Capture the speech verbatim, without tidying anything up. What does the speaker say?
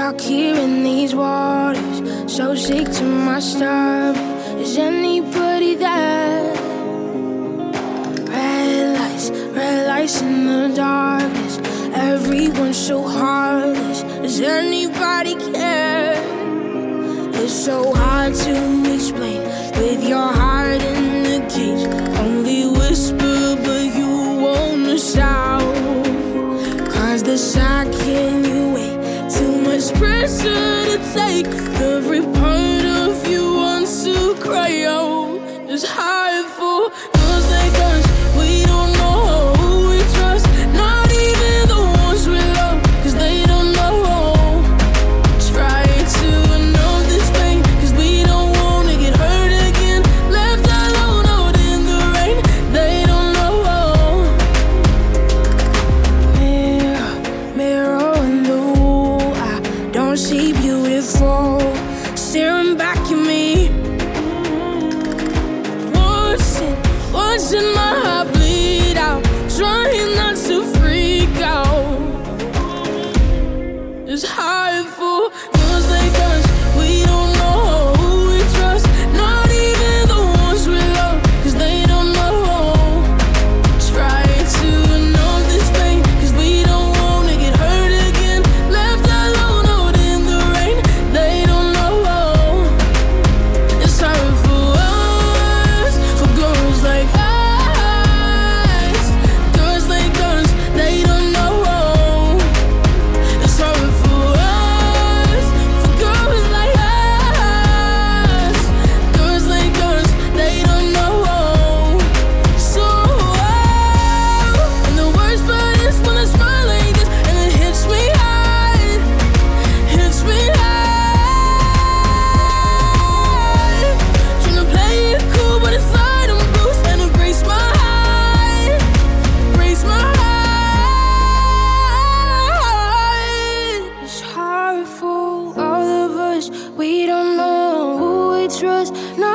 Stuck here in these waters, so sick to my stomach. Is anybody there? Red lights, red lights in the darkness. Everyone's so heartless. Does anybody care? It's so hard to explain with your heart in the cage. Only whisper, but you wanna shout. Cause the sound can you wait? Too much pressure to take. Every part of you wants to cry out. It's hard for girls like us. We don't know who we trust. Not even the ones we love, cause they don't know. Try to know this pain, cause we don't wanna get hurt again. Left alone out in the rain, they don't know. Mirror, mirror in the wall, I don't see beautiful staring back at me. Watching, watching my heart bleed out, trying not to freak out. It's hard for girls like us. We don't know who we trust. Not even the ones we love, cause they don't know. Try to know this pain, cause we don't wanna get hurt again. Left alone out in the rain, they don't know. It's hard for us, for girls like us. Girls like us, they don't know. It's hard for us, for girls like us. Girls like us, they don't know. So, and the worst part is when I smile like this and it hits me hard, hits me hard. Tryna play it cool, but inside I'm bruised and it breaks my heart, breaks my heart. It's hard for all of us. We don't know who we trust.